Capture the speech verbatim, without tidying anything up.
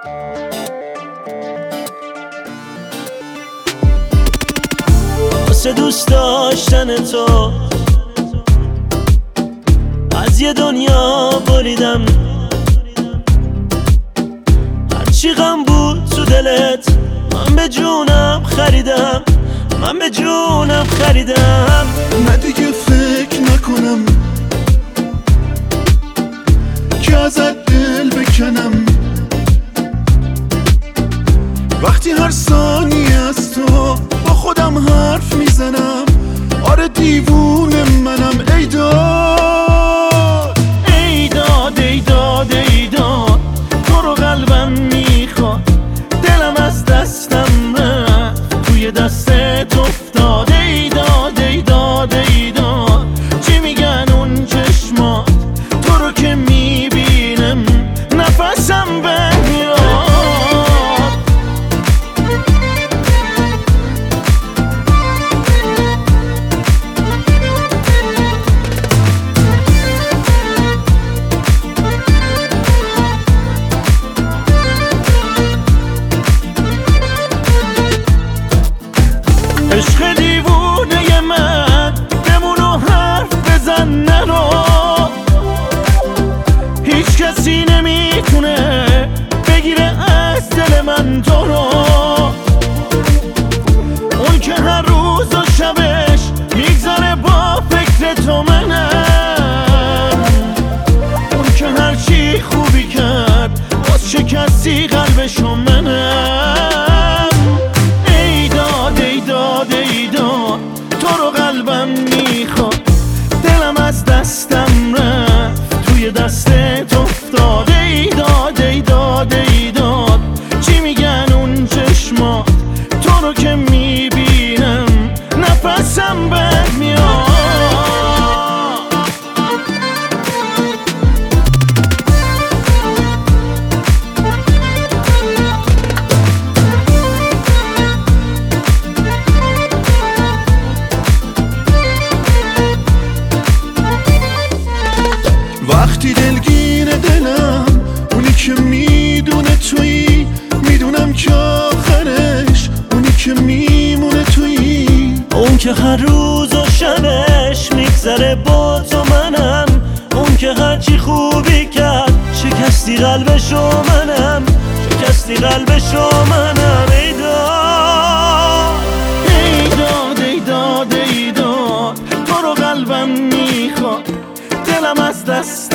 واسه دوست داشتن تو از یه دنیا بریدم، هرچی غم بود تو دلت من به جونم خریدم، من به جونم خریدم. نه دیگه فکر نکنم که ازت دل بکنم، وقتی هر ثانیه از تو با خودم حرف میزنم. آره دیوونه منم. ای داد ای داد ای داد ای داد تو رو قلبم میخواد، دلم از دستم رفت توی دستت افتاد. ای داد ای داد ای داد چی میگن اون چشمات، تو رو که میبینم نفسم بمیاد. عشق دیوونه من بمونو حرف بزن نرو، هیچ کسی نمیتونه بگیره از دل من تو رو. اون که هر روز و شبش میگذره با فکر تو منم، اون که هر چی خوبی کرد باز شکستی قلبشو منم. ای داد ای داد ای داد تو رو قلبم میخواد، دلم از دستم رفت توی دستت افتاد. ای داد ای داد ای داد چی میگن اون چشمات، تو رو که میبینم نفسم برمیاد. وقتی دلگیر دلم اونی که میدونه تویی، میدونم که آخرش اونی که میمونه تویی. اون که هر روز و شبش میگذره با تو منم، اون که هرچی خوبی کرد شکستی قلبشو منم، شکستی قلبشو منم. ای داد ای داد ای داد ای داد تو رو قلبم میخواد، دلم از دست